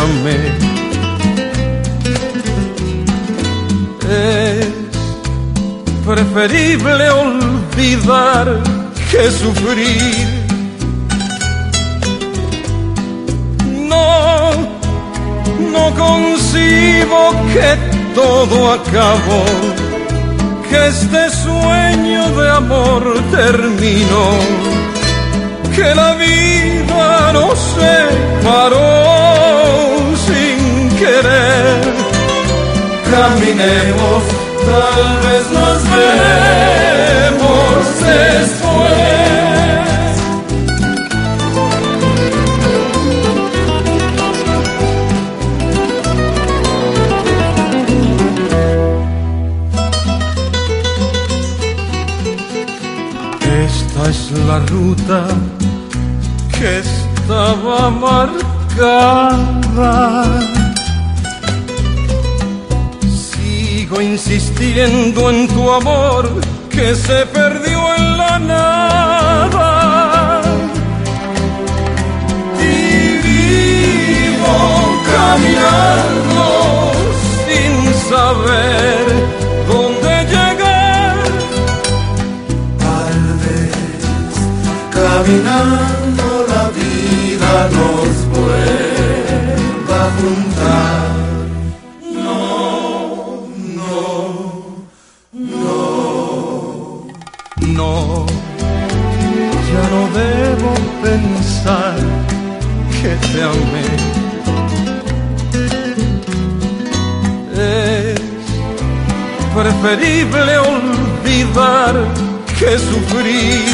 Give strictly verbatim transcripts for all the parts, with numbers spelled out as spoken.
amé. Es preferible olvidar que sufrir. No, no concibo que todo acabó, que este sueño de amor terminó, que la vida nos separó sin querer. Caminemos, tal vez nos veremos después. Esta es la ruta que estaba marcada. Sigo insistiendo en tu amor que se perdió en la nada. Y vivo caminando sin saber dónde llegar. Tal vez caminando la vida nos vuelva a juntar. No, ya no debo pensar que te amé. Es preferible olvidar que sufrir.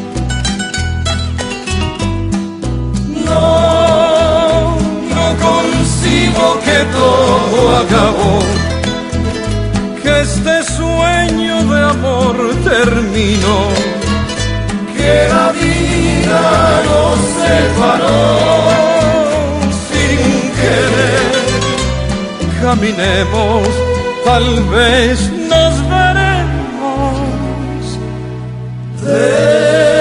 No, no concibo que todo acabó, que este sueño de amor terminó, que la vida nos separó sin querer. Caminemos, tal vez nos veremos.